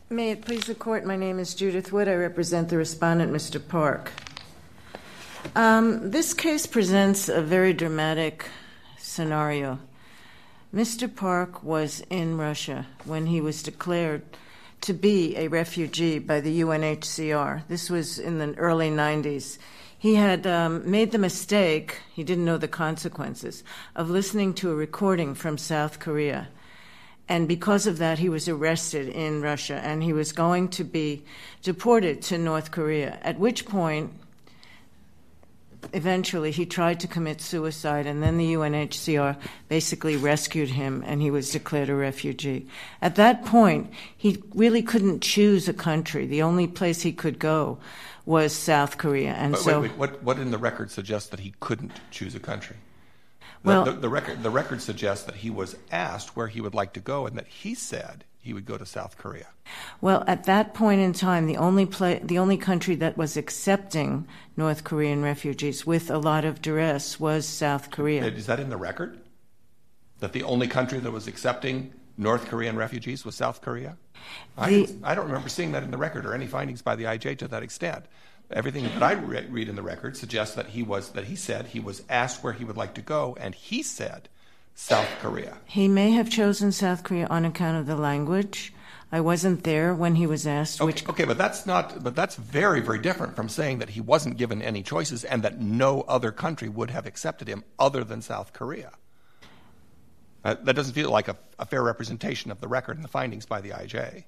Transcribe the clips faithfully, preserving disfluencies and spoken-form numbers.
May it please the Court, my name is Judith Wood. I represent the respondent, Mister Park. Um, this case presents a very dramatic scenario. Mister Park was in Russia when he was declared to be a refugee by the U N H C R. This was in the early nineties. He had um, made the mistake, he didn't know the consequences, of listening to a recording from South Korea. And because of that, he was arrested in Russia, and he was going to be deported to North Korea, at which point, eventually, he tried to commit suicide, and then the U N H C R basically rescued him, and he was declared a refugee. At that point, he really couldn't choose a country. The only place he could go was South Korea. And but so, wait, wait, what, what in the record suggests that he couldn't choose a country? Well, the, the, the record the record suggests that he was asked where he would like to go, and that he said he would go to South Korea. Well, at that point in time, the only pla- the only country that was accepting North Korean refugees with a lot of duress was South Korea. Is that in the record? That the only country that was accepting North Korean refugees was South Korea? The, I, I don't remember seeing that in the record or any findings by the I J to that extent. Everything that I re- read in the record suggests that he was that he said he was asked where he would like to go, and he said South Korea. He may have chosen South Korea on account of the language. I wasn't there when he was asked okay, which. Okay, but that's not. But that's very, very different from saying that he wasn't given any choices and that no other country would have accepted him other than South Korea. Uh, that doesn't feel like a, a fair representation of the record and the findings by the I J.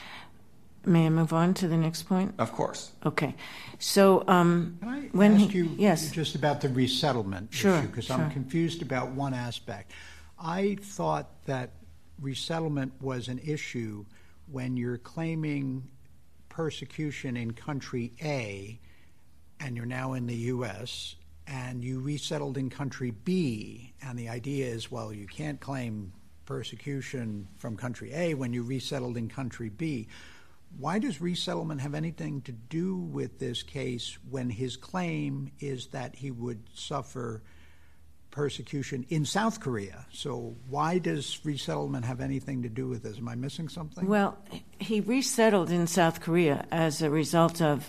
May I move on to the next point? Of course. Okay. So um, Can I when ask he, you yes. just about the resettlement Sure, issue? Because sure. I'm confused about one aspect. I thought that resettlement was an issue when you're claiming persecution in country A and you're now in the U S and you resettled in country B, and the idea is, well, you can't claim persecution from country A when you resettled in country B. Why does resettlement have anything to do with this case when his claim is that he would suffer persecution in South Korea? So why does resettlement have anything to do with this? Am I missing something? Well, he resettled in South Korea as a result of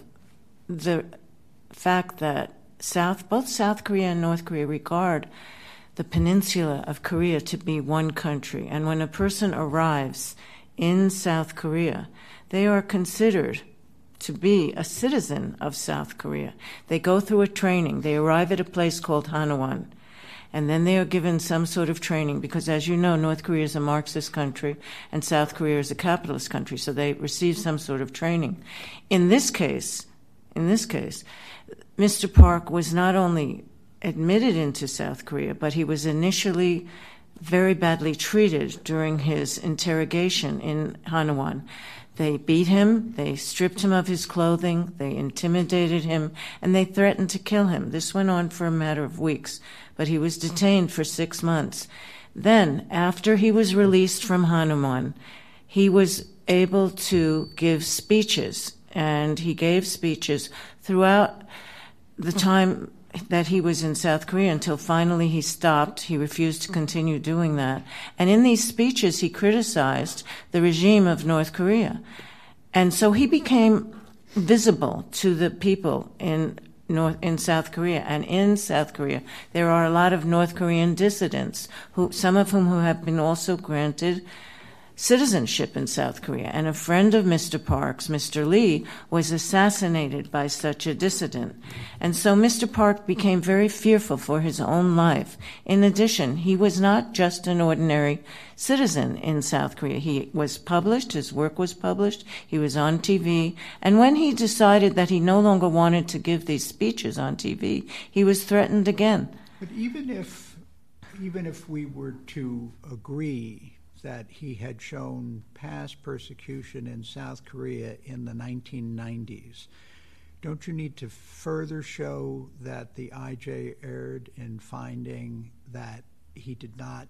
the fact that South, both South Korea and North Korea regard the peninsula of Korea to be one country. And when a person arrives in South Korea, they are considered to be a citizen of South Korea. They go through a training. They arrive at a place called Hanwon, and then they are given some sort of training because, as you know, North Korea is a Marxist country and South Korea is a capitalist country, so they receive some sort of training. In this case, in this case, Mister Park was not only admitted into South Korea, but he was initially very badly treated during his interrogation in Hanwon. They beat him, they stripped him of his clothing, they intimidated him, and they threatened to kill him. This went on for a matter of weeks, but he was detained for six months. Then, after he was released from Hanwon, he was able to give speeches, and he gave speeches throughout the time that he was in South Korea until finally he stopped. He refused to continue doing that. And in these speeches, he criticized the regime of North Korea. And so he became visible to the people in North, in South Korea. And in South Korea, there are a lot of North Korean dissidents, who, some of whom who have been also granted citizenship in South Korea. And a friend of Mister Park's, Mister Lee, was assassinated by such a dissident. And so Mister Park became very fearful for his own life. In addition, he was not just an ordinary citizen in South Korea. He was published, his work was published, he was on T V, and when he decided that he no longer wanted to give these speeches on T V, he was threatened again. But even if, even if we were to agree that he had shown past persecution in South Korea in the nineteen nineties, don't you need to further show that the I J erred in finding that he did not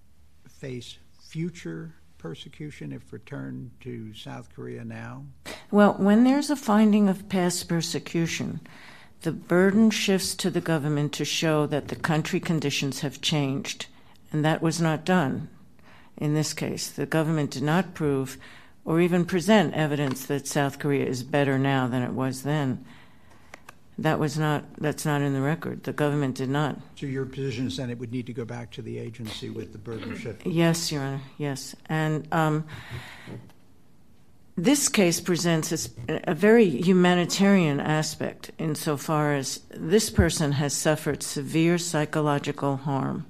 face future persecution if returned to South Korea now? Well, when there's a finding of past persecution, the burden shifts to the government to show that the country conditions have changed, and that was not done. In this case, the government did not prove or even present evidence that South Korea is better now than it was then. That was not, that's not in the record. The government did not. So your position is then it would need to go back to the agency with the burden of shifting? Yes, Your Honor, yes. And um, this case presents a, a very humanitarian aspect insofar as this person has suffered severe psychological harm.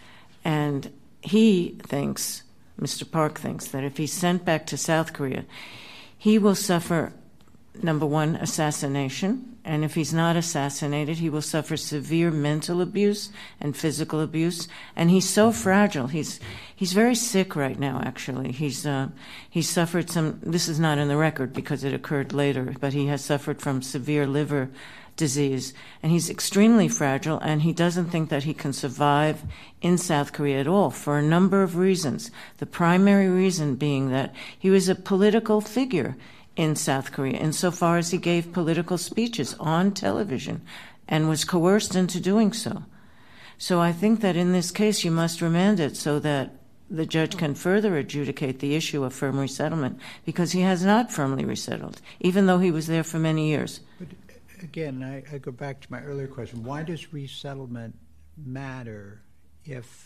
And he thinks, Mister Park thinks, that if he's sent back to South Korea, he will suffer, number one, assassination. And if he's not assassinated, he will suffer severe mental abuse and physical abuse. And he's so fragile. He's he's very sick right now, actually. He's uh, he's suffered some, this is not in the record because it occurred later, but he has suffered from severe liver disease. And he's extremely fragile, and he doesn't think that he can survive in South Korea at all for a number of reasons. The primary reason being that he was a political figure in South Korea, insofar as he gave political speeches on television and was coerced into doing so. So I think that in this case you must remand it so that the judge can further adjudicate the issue of firm resettlement, because he has not firmly resettled, even though he was there for many years. But again, I, I go back to my earlier question. Why does resettlement matter if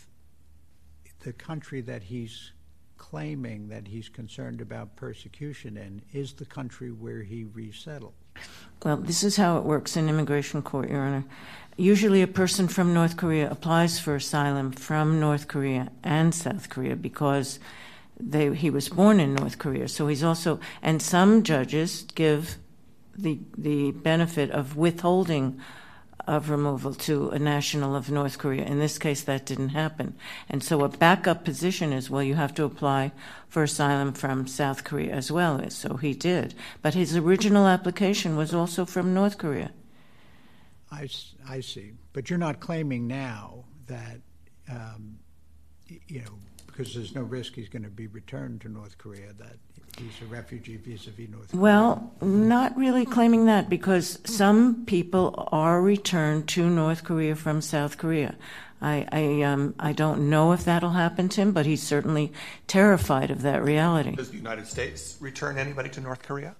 the country that he's claiming that he's concerned about persecution in is the country where he resettled? Well, this is how it works in immigration court, Your Honor. Usually a person from North Korea applies for asylum from North Korea and South Korea because they, he was born in North Korea. So he's also, and some judges give the the benefit of withholding of removal to a national of North Korea. In this case, that didn't happen. And so a backup position is, well, you have to apply for asylum from South Korea as well. So he did. But his original application was also from North Korea. I, I see. But you're not claiming now that, um, you know, because there's no risk he's going to be returned to North Korea, that he's a refugee vis-a-vis North Korea? Well, not really claiming that, because some people are returned to North Korea from South Korea. I I, um, I don't know if that'll happen to him, but he's certainly terrified of that reality. Does the United States return anybody to North Korea?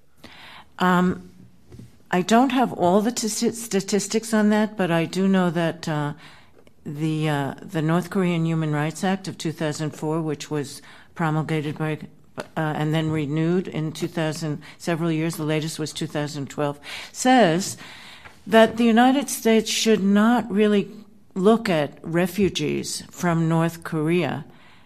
Um, I don't have all the t- statistics on that, but I do know that uh, the uh, the North Korean Human Rights Act of two thousand four, which was promulgated by uh, and then renewed in two thousand, several years, the latest was two thousand twelve, says that the United States should not really look at refugees from North Korea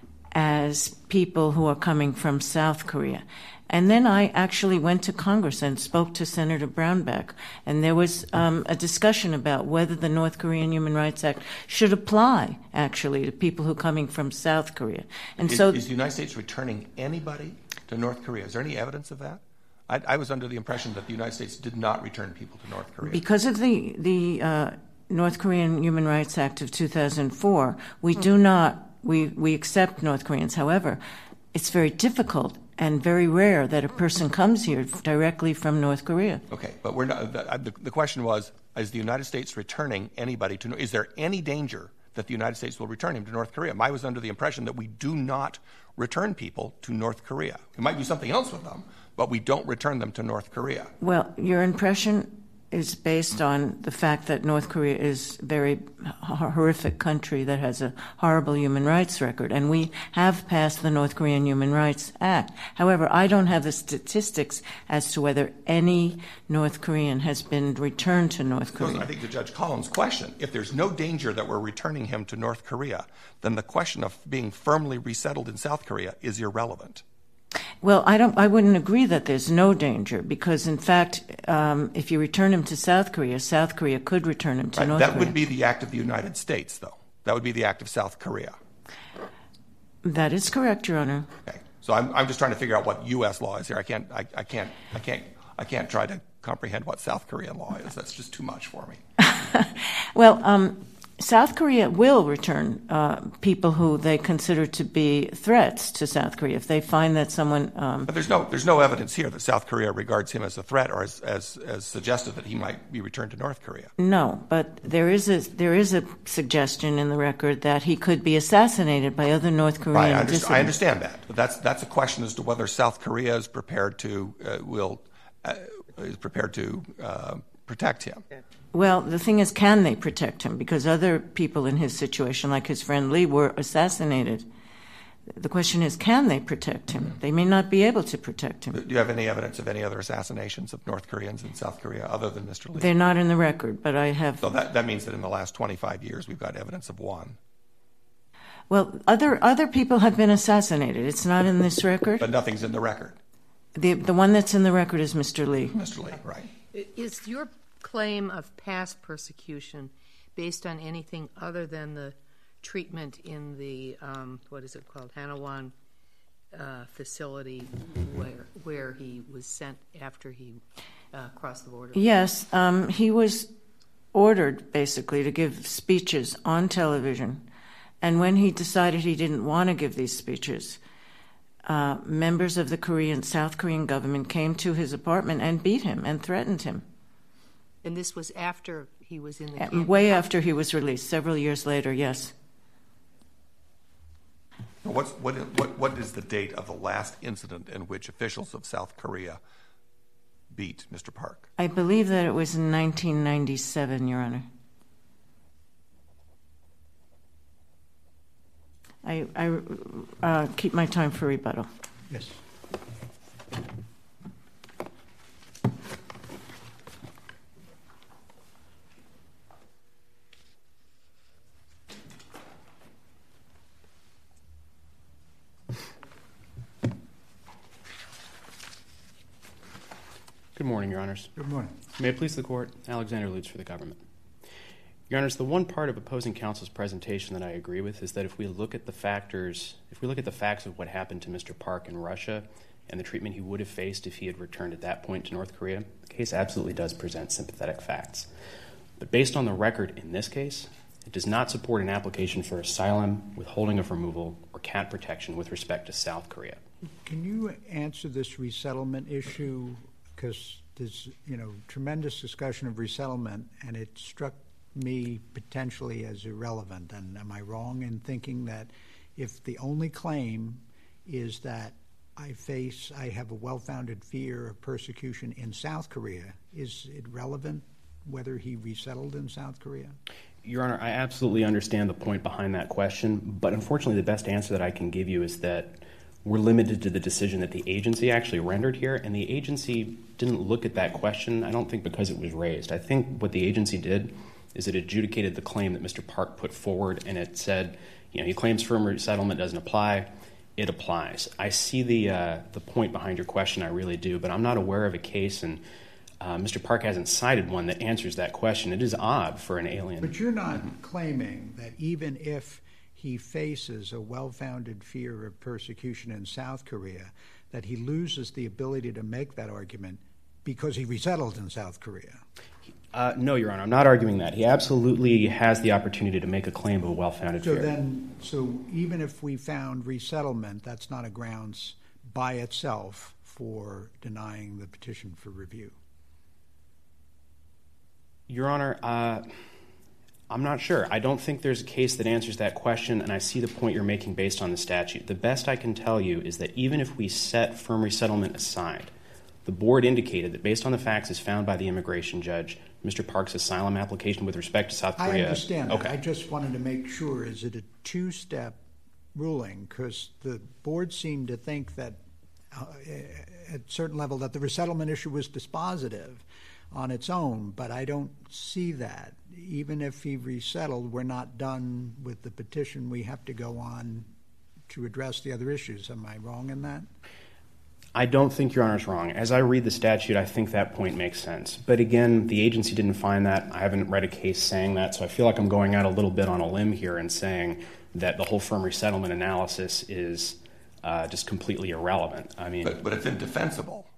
as people who are coming from South Korea. And then I actually went to Congress and spoke to Senator Brownback, and there was um, a discussion about whether the North Korean Human Rights Act should apply, actually, to people who are coming from South Korea. And is, so, is the United States returning anybody to North Korea? Is there any evidence of that? I, I was under the impression that the United States did not return people to North Korea. Because of the, the uh, North Korean Human Rights Act of two thousand four, we do not, we, we accept North Koreans. However, it's very difficult and very rare that a person comes here directly from North Korea. Okay, but we're not. The, the question was: is the United States returning anybody to? Is there any danger that the United States will return him to North Korea? I was under the impression that we do not return people to North Korea. We might do something else with them, but we don't return them to North Korea. Well, your impression is based on the fact that North Korea is a very horrific country that has a horrible human rights record, and we have passed the North Korean Human Rights Act. However, I don't have the statistics as to whether any North Korean has been returned to North Korea. I think to Judge Collins' question, if there's no danger that we're returning him to North Korea, then the question of being firmly resettled in South Korea is irrelevant. Well, I don't. I wouldn't agree that there's no danger, because, in fact, um, if you return him to South Korea, South Korea could return him to right. North that Korea. That would be the act of the United States, though. That would be the act of South Korea. That is correct, Your Honor. Okay. So I'm, I'm just trying to figure out what U S law is here. I can't. I, I can't. I can't. I can't try to comprehend what South Korean law is. That's just too much for me. Well, um, South Korea will return uh, people who they consider to be threats to South Korea if they find that someone. Um, but there's no there's no evidence here that South Korea regards him as a threat or as, as as suggested that he might be returned to North Korea. No, but there is a there is a suggestion in the record that he could be assassinated by other North Korean right, I understand, dissidents. I understand that, but that's that's a question as to whether South Korea is prepared to uh, will uh, is prepared to uh, protect him. Well, the thing is, can they protect him? Because other people in his situation, like his friend Lee, were assassinated. The question is, can they protect him? They may not be able to protect him. Do you have any evidence of any other assassinations of North Koreans in South Korea other than Mister Lee? They're not in the record, but I have... So that, that means that in the last twenty-five years, we've got evidence of one. Well, other other people have been assassinated. It's not in this record. But nothing's in the record. The, the one that's in the record is Mister Lee. Mister Lee, right. Is your claim of past persecution based on anything other than the treatment in the um, what is it called, Hanawon uh, facility, where where he was sent after he uh, crossed the border? Yes, um, he was ordered basically to give speeches on television, and when he decided he didn't want to give these speeches, uh, members of the Korean South Korean government came to his apartment and beat him and threatened him. And this was after he was in the camp? Way after he was released, several years later, yes. What's, what, what, what is the date of the last incident in which officials of South Korea beat Mister Park? I believe that it was in nineteen ninety-seven, Your Honor. I, I uh, keep my time for rebuttal. Yes. Good morning, Your Honors. Good morning. May it please the Court, Alexander Lutz for the government. Your Honors, the one part of opposing counsel's presentation that I agree with is that if we look at the factors, if we look at the facts of what happened to Mister Park in Russia and the treatment he would have faced if he had returned at that point to North Korea, the case absolutely does present sympathetic facts. But based on the record in this case, it does not support an application for asylum, withholding of removal, or cat protection with respect to South Korea. Can you answer this resettlement issue? Because there's, you know, tremendous discussion of resettlement, and it struck me potentially as irrelevant. And am I wrong in thinking that if the only claim is that I face, I have a well-founded fear of persecution in South Korea, is it relevant whether he resettled in South Korea? Your Honor, I absolutely understand the point behind that question, but unfortunately the best answer that I can give you is that we're limited to the decision that the agency actually rendered here, and the agency didn't look at that question, I don't think because it was raised. I think what the agency did is it adjudicated the claim that Mister Park put forward, and it said, you know, he claims firm resettlement doesn't apply, it applies. I see the uh, the point behind your question, I really do, but I'm not aware of a case, and uh, Mister Park hasn't cited one that answers that question. It is odd for an alien. But you're not claiming that even if he faces a well-founded fear of persecution in South Korea, that he loses the ability to make that argument because he resettled in South Korea? Uh, no, Your Honor, I'm not arguing that. He absolutely has the opportunity to make a claim of a well-founded so fear. Then, so even if we found resettlement, that's not a grounds by itself for denying the petition for review? Your Honor, uh, I'm not sure. I don't think there's a case that answers that question, and I see the point you're making based on the statute. The best I can tell you is that even if we set firm resettlement aside, the board indicated that based on the facts as found by the immigration judge, Mister Park's asylum application with respect to South Korea... I understand that. Okay. I just wanted to make sure, is it a two-step ruling? Because the board seemed to think that uh, at a certain level that the resettlement issue was dispositive on its own, but I don't see that. Even if he resettled, we're not done with the petition. We have to go on to address the other issues. Am I wrong in that? I don't think Your Honor's wrong. As I read the statute, I think that point makes sense. But again, the agency didn't find that. I haven't read a case saying that, so I feel like I'm going out a little bit on a limb here and saying that the whole firm resettlement analysis is uh, just completely irrelevant. I mean, but, but it's indefensible.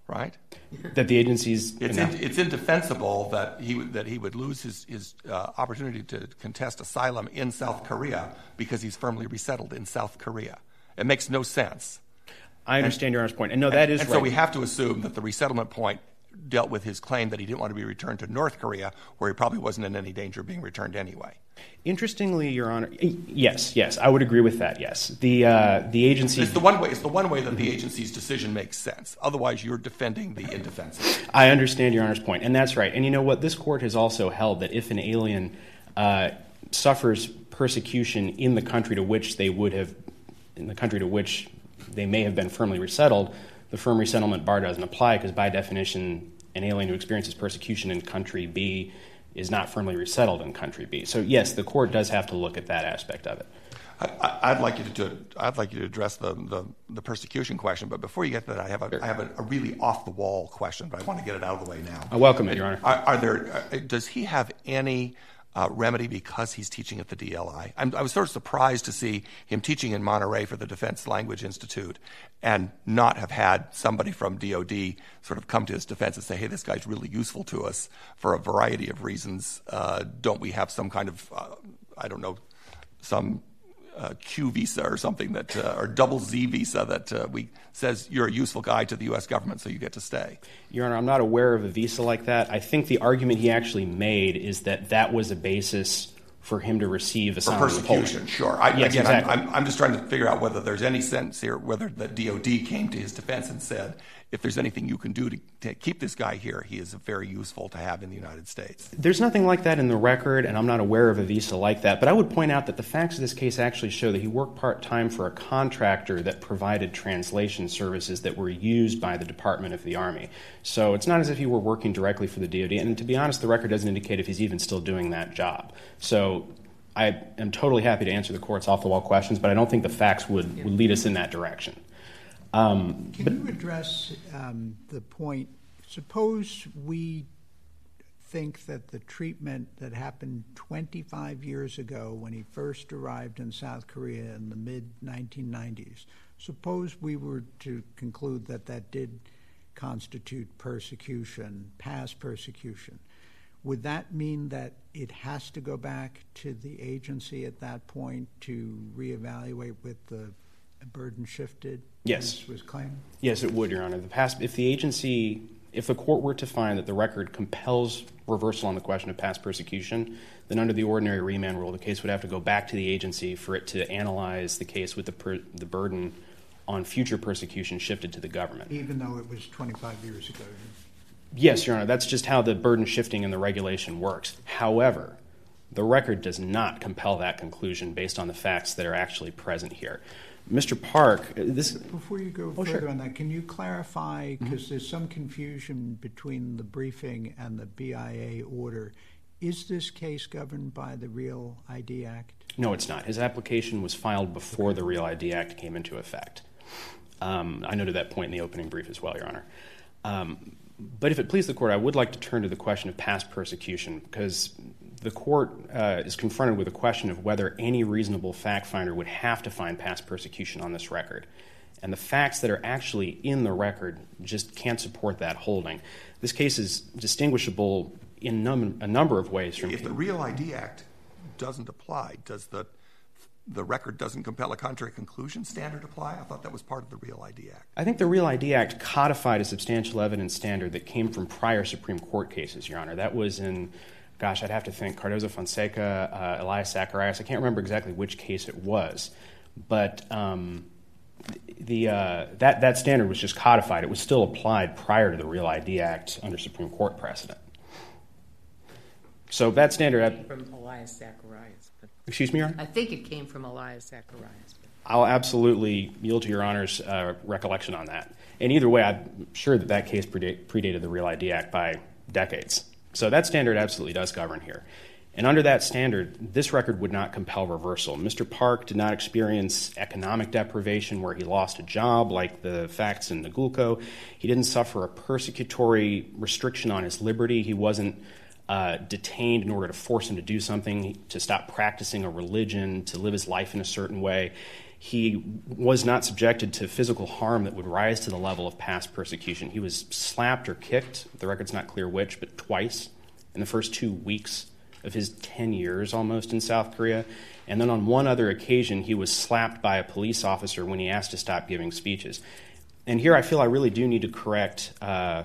right? That the agencies... It's, in, it's indefensible that he, that he would lose his, his uh, opportunity to contest asylum in South Korea because he's firmly resettled in South Korea. It makes no sense. I understand and, Your Honor's point. And no, that and, is and right. So we have to assume that the resettlement point dealt with his claim that he didn't want to be returned to North Korea, where he probably wasn't in any danger of being returned anyway. Interestingly, Your Honor, yes, yes, I would agree with that. Yes, the uh, the agency. It's the one way. It's the one way that the agency's decision makes sense. Otherwise, you're defending the indefensible. I understand Your Honor's point, and that's right. And you know what? This court has also held that if an alien uh, suffers persecution in the country to which they would have, in the country to which they may have been firmly resettled, the firm resettlement bar doesn't apply because, by definition, an alien who experiences persecution in country B is not firmly resettled in country B. So, yes, the court does have to look at that aspect of it. I, I'd like you to I'd like you to address the, the, the persecution question, but before you get to that, I have a sure. I have a, a really off the wall question, but I want to get it out of the way now. I welcome it, Your Honor. Are, are there? Uh, does he have any Uh, remedy because he's teaching at the D L I? I'm, I was sort of surprised to see him teaching in Monterey for the Defense Language Institute and not have had somebody from D O D sort of come to his defense and say, hey, this guy's really useful to us for a variety of reasons. Uh, don't we have some kind of, uh, I don't know, some uh, Q visa or something that, uh, or double Z visa that uh, we says you're a useful guy to the U S government, so you get to stay? Your Honor, I'm not aware of a visa like that. I think the argument he actually made is that that was a basis for him to receive asylum. For persecution, sure. I, yes, again, exactly. I'm, I'm, I'm just trying to figure out whether there's any sense here, whether the D O D came to his defense and said, if there's anything you can do to, to keep this guy here, he is very useful to have in the United States. There's nothing like that in the record, and I'm not aware of a visa like that. But I would point out that the facts of this case actually show that he worked part-time for a contractor that provided translation services that were used by the Department of the Army. So it's not as if he were working directly for the D O D. And to be honest, the record doesn't indicate if he's even still doing that job. So I am totally happy to answer the court's off-the-wall questions, but I don't think the facts would, would lead us in that direction. Um, Can but, you address um, the point, suppose we think that the treatment that happened twenty-five years ago when he first arrived in South Korea in the mid nineteen nineties, suppose we were to conclude that that did constitute persecution, past persecution, would that mean that it has to go back to the agency at that point to reevaluate with the burden shifted? Yes. Was claimed? Yes, it would, Your Honor. The past, if the agency, if the court were to find that the record compels reversal on the question of past persecution, then under the ordinary remand rule, the case would have to go back to the agency for it to analyze the case with the per, the burden on future persecution shifted to the government. Even though it was twenty-five years ago? Yes, Your Honor. That's just how the burden shifting in the regulation works. However, the record does not compel that conclusion based on the facts that are actually present here. Mister Park, this... Before you go oh, further sure. on that, can you clarify, because Mm-hmm. there's some confusion between the briefing and the B I A order, is this case governed by the Real I D Act? No, it's not. His application was filed before the Real I D Act came into effect. Um, I noted that point in the opening brief as well, Your Honor. Um, but if it please the court, I would like to turn to the question of past persecution, because the court uh, is confronted with a question of whether any reasonable fact finder would have to find past persecution on this record. And the facts that are actually in the record just can't support that holding. This case is distinguishable in num- a number of ways from... If the Real I D Act doesn't apply, does the the record doesn't compel a contrary conclusion standard apply? I thought that was part of the Real I D Act. I think the Real I D Act codified a substantial evidence standard that came from prior Supreme Court cases, Your Honor. That was in, gosh, I'd have to think, Cardozo-Fonseca, uh, Elias Zacharias. I can't remember exactly which case it was. But um, the uh, that, that standard was just codified. It was still applied prior to the Real I D Act under Supreme Court precedent. So that standard... From Elias Zacharias. But Excuse me, Your Honor? I think it came from Elias Zacharias. But. I'll absolutely yield to Your Honor's uh, recollection on that. And either way, I'm sure that that case predate, predated the Real I D Act by decades. So that standard absolutely does govern here. And under that standard, this record would not compel reversal. Mister Park did not experience economic deprivation where he lost a job, like the facts in Nagulco. He didn't suffer a persecutory restriction on his liberty. He wasn't uh, detained in order to force him to do something, to stop practicing a religion, to live his life in a certain way. he was not subjected to physical harm that would rise to the level of past persecution. He was slapped or kicked, the record's not clear which, but twice in the first two weeks of his ten years almost in South Korea. And then on one other occasion, he was slapped by a police officer when he asked to stop giving speeches. And here I feel I really do need to correct, uh,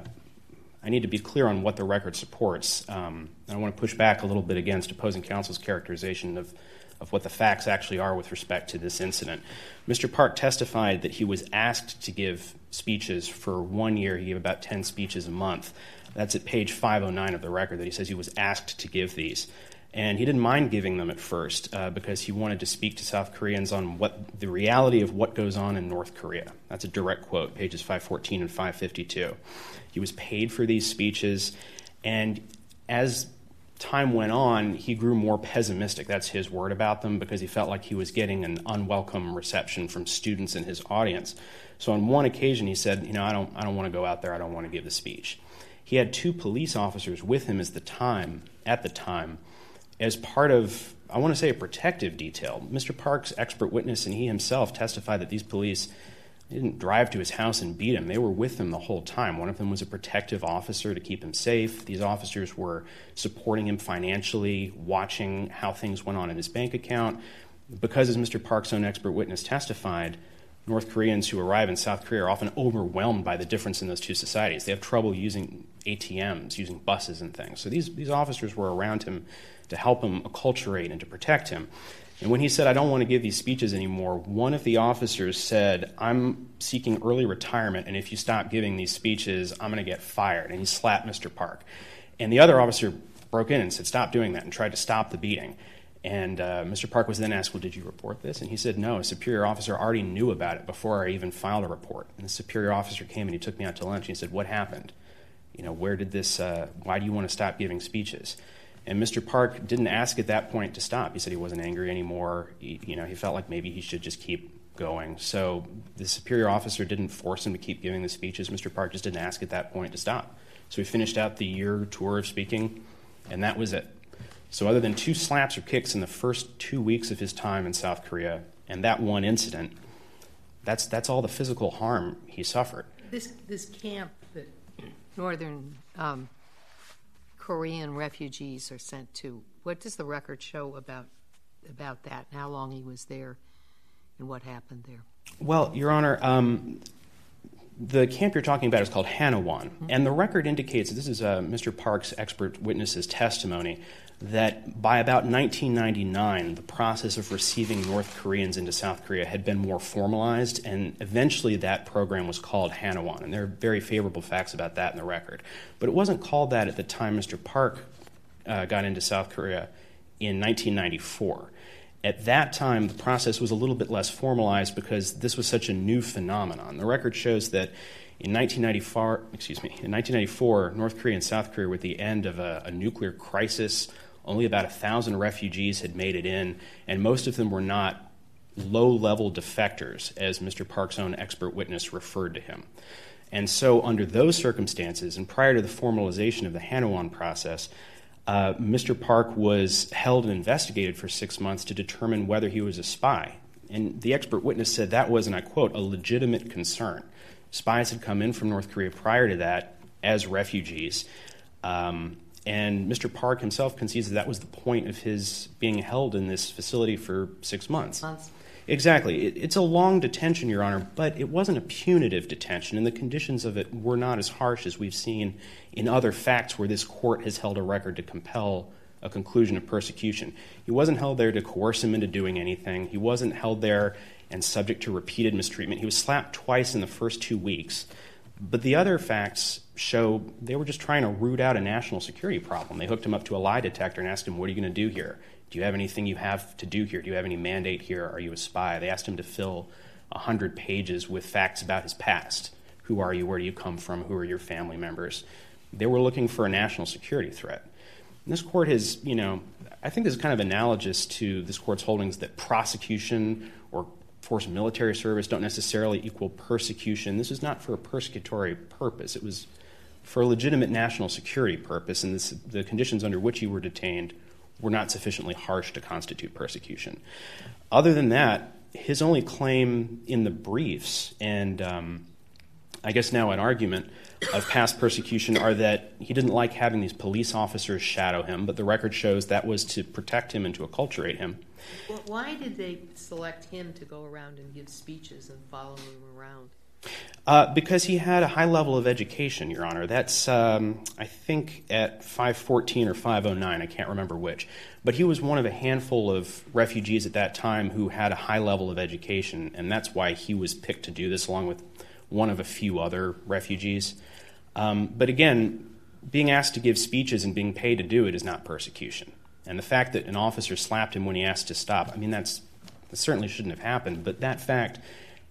I need to be clear on what the record supports. Um, and I want to push back a little bit against opposing counsel's characterization of of what the facts actually are with respect to this incident. Mister Park testified that he was asked to give speeches for one year. He gave about ten speeches a month. That's at page five oh nine of the record that he says he was asked to give these. And he didn't mind giving them at first uh, because he wanted to speak to South Koreans on what the reality of what goes on in North Korea. That's a direct quote, pages five fourteen and five fifty-two. He was paid for these speeches, and as time went on, he grew more pessimistic. That's his word about them, because he felt like he was getting an unwelcome reception from students in his audience. So on one occasion, he said, you know, I don't, I don't want to go out there. I don't want to give the speech. He had two police officers with him as the time, at the time, as part of, I want to say, a protective detail. Mister Park's expert witness and he himself testified that these police didn't drive to his house and beat him. They were with him the whole time. One of them was a protective officer to keep him safe. These officers were supporting him financially, watching how things went on in his bank account. Because, as Mister Park's own expert witness testified, North Koreans who arrive in South Korea are often overwhelmed by the difference in those two societies. They have trouble using A T Ms, using buses and things. So these, these officers were around him to help him acculturate and to protect him. And when he said, I don't want to give these speeches anymore, one of the officers said, I'm seeking early retirement, and if you stop giving these speeches, I'm going to get fired. And he slapped Mister Park. And the other officer broke in and said, stop doing that, and tried to stop the beating. And uh, Mister Park was then asked, well, did you report this? And he said, no, a superior officer already knew about it before I even filed a report. And the superior officer came and he took me out to lunch and he said, what happened? You know, where did this, uh, why do you want to stop giving speeches? And Mister Park didn't ask at that point to stop. He said he wasn't angry anymore. He, you know, he felt like maybe he should just keep going. So the superior officer didn't force him to keep giving the speeches. Mister Park just didn't ask at that point to stop. So he finished out the year tour of speaking, and that was it. So other than two slaps or kicks in the first two weeks of his time in South Korea and that one incident, that's that's all the physical harm he suffered. This this camp that northern um, Korean refugees are sent to, what does the record show about about that, and how long he was there and what happened there? Well, Your Honor, um, the camp you're talking about is called Hanawon, mm-hmm. and the record indicates, this is uh, Mister Park's expert witness's testimony, that by about nineteen ninety-nine, the process of receiving North Koreans into South Korea had been more formalized, and eventually that program was called Hanawon, and there are very favorable facts about that in the record. But it wasn't called that at the time Mister Park uh, got into South Korea in nineteen ninety-four. At that time, the process was a little bit less formalized because this was such a new phenomenon. The record shows that in nineteen ninety-four, excuse me, in nineteen ninety-four, North Korea and South Korea were at the end of a, a nuclear crisis. Only about a thousand refugees had made it in, and most of them were not low-level defectors, as Mister Park's own expert witness referred to him. And so under those circumstances, and prior to the formalization of the Hanawon process, uh, Mister Park was held and investigated for six months to determine whether he was a spy. And the expert witness said that was, and I quote, a legitimate concern. Spies had come in from North Korea prior to that as refugees. Um, and Mister Park himself concedes that that was the point of his being held in this facility for six months. Months. Exactly. It, it's a long detention, Your Honor, but it wasn't a punitive detention, and the conditions of it were not as harsh as we've seen in other facts where this court has held a record to compel a conclusion of persecution. He wasn't held there to coerce him into doing anything. He wasn't held there and subject to repeated mistreatment. He was slapped twice in the first two weeks. But the other facts show they were just trying to root out a national security problem. They hooked him up to a lie detector and asked him, what are you going to do here? Do you have anything you have to do here? Do you have any mandate here? Are you a spy? They asked him to fill one hundred pages with facts about his past. Who are you? Where do you come from? Who are your family members? They were looking for a national security threat. And this court has, you know, I think this is kind of analogous to this court's holdings that prosecution or forced military service don't necessarily equal persecution. This is not for a persecutory purpose. It was for a legitimate national security purpose, and this, the conditions under which you were detained were not sufficiently harsh to constitute persecution. Other than that, his only claim in the briefs, and um, I guess now an argument of past persecution, are that he didn't like having these police officers shadow him, but the record shows that was to protect him and to acculturate him. Well, why did they select him to go around and give speeches and follow him around? Uh, because he had a high level of education, Your Honor. That's, um, I think, at five fourteen or five oh nine. I can't remember which. But he was one of a handful of refugees at that time who had a high level of education, and that's why he was picked to do this, along with one of a few other refugees. Um, but again, being asked to give speeches and being paid to do it is not persecution. And the fact that an officer slapped him when he asked to stop, I mean, that's, that certainly shouldn't have happened, but that fact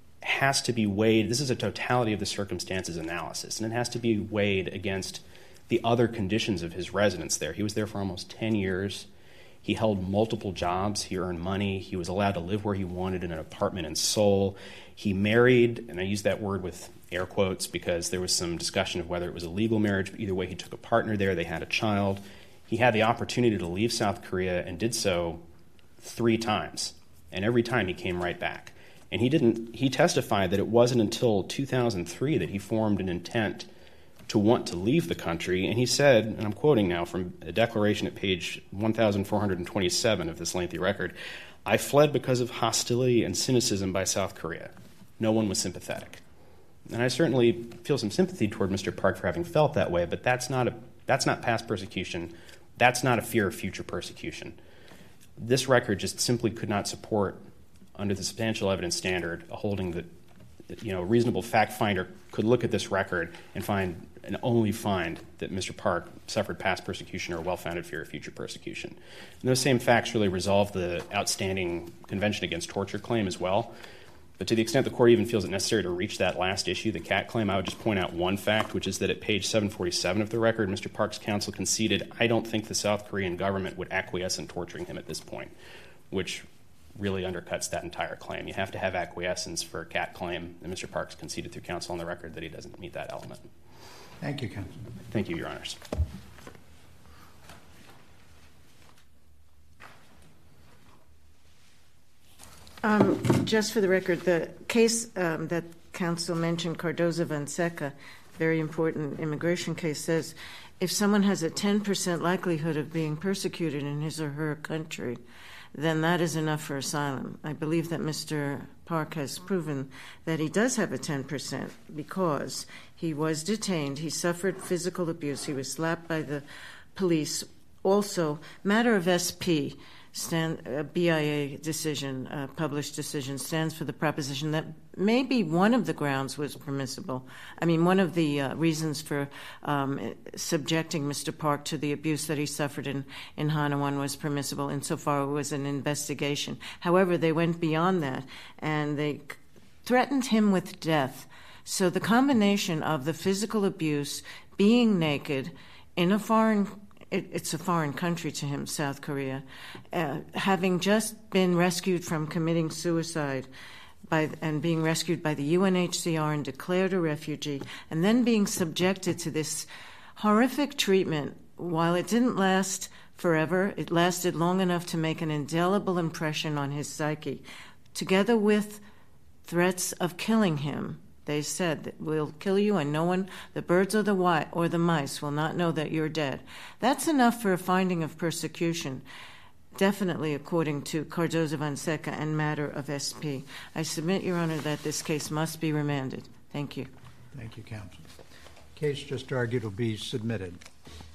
has to be weighed. This is a totality of the circumstances analysis, and it has to be weighed against the other conditions of his residence there. He was there for almost ten years. He held multiple jobs. He earned money. He was allowed to live where he wanted in an apartment in Seoul. He married, and I use that word with air quotes because there was some discussion of whether it was a legal marriage, but either way, he took a partner there. They had a child. He had the opportunity to leave South Korea and did so three times, and every time he came right back. And he didn't. He testified that it wasn't until two thousand three that he formed an intent to want to leave the country. And he said, and I'm quoting now from a declaration at page one thousand four hundred twenty-seven of this lengthy record, "I fled because of hostility and cynicism by South Korea. No one was sympathetic." And I certainly feel some sympathy toward Mister Park for having felt that way, but that's not a that's not past persecution. That's not a fear of future persecution. This record just simply could not support, under the substantial evidence standard, a holding that, you know, a reasonable fact finder could look at this record and find and only find that Mister Park suffered past persecution or well-founded fear of future persecution. And those same facts really resolve the outstanding Convention Against Torture claim as well. But to the extent the court even feels it necessary to reach that last issue, the CAT claim, I would just point out one fact, which is that at page seven forty-seven of the record, Mister Park's counsel conceded, "I don't think the South Korean government would acquiesce in torturing him at this point," which really undercuts that entire claim. You have to have acquiescence for a CAT claim, and Mister Parks conceded through counsel on the record that he doesn't meet that element. Thank you, counsel. Thank you, Your Honors. Um, just for the record, the case um, that counsel mentioned, Cardozo-Fonseca, very important immigration case, says if someone has a ten percent likelihood of being persecuted in his or her country, then that is enough for asylum. I believe that Mister Park has proven that he does have a ten percent because he was detained, he suffered physical abuse, he was slapped by the police. Also, matter of S P, stand, a B I A decision, a published decision, stands for the proposition that maybe one of the grounds was permissible. I mean, one of the uh, reasons for um, subjecting Mister Park to the abuse that he suffered in, in Hanawon was permissible insofar it was an investigation. However, they went beyond that, and they threatened him with death. So the combination of the physical abuse, being naked in a foreign It, it's a foreign country to him, South Korea, uh, having just been rescued from committing suicide by, and being rescued by the U N H C R and declared a refugee, and then being subjected to this horrific treatment. While it didn't last forever, it lasted long enough to make an indelible impression on his psyche, together with threats of killing him. They said that we'll kill you and no one, the birds or the wi- or the mice, will not know that you're dead. That's enough for a finding of persecution, definitely according to Cardozo-Fonseca and matter of S P. I submit, Your Honor, that this case must be remanded. Thank you. Thank you, counsel. Case just argued will be submitted.